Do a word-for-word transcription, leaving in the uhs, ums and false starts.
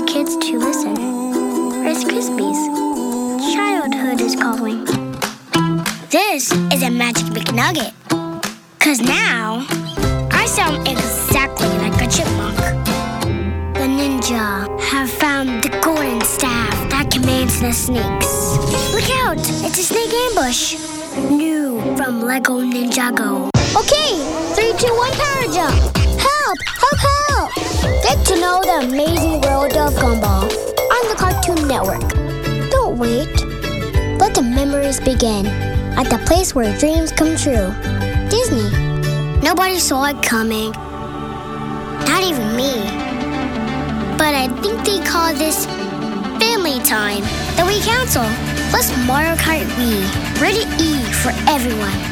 kids to listen. Rice Krispies. Childhood is calling. This is a Magic McNugget. Cause now, I sound exactly like a chipmunk. The ninja have found the golden staff that commands the snakes. Look out! It's a snake ambush. New from Lego Ninjago. Okay, three, two, one, power jump. Help! Help! Help! Get to know the amazing world of Gumball on the Cartoon Network. Don't wait. Let the memories begin at the place where dreams come true. Disney. Nobody saw it coming. Not even me. But I think they call this family time. The Wii Council plus Mario Kart Wii. Rated E for everyone.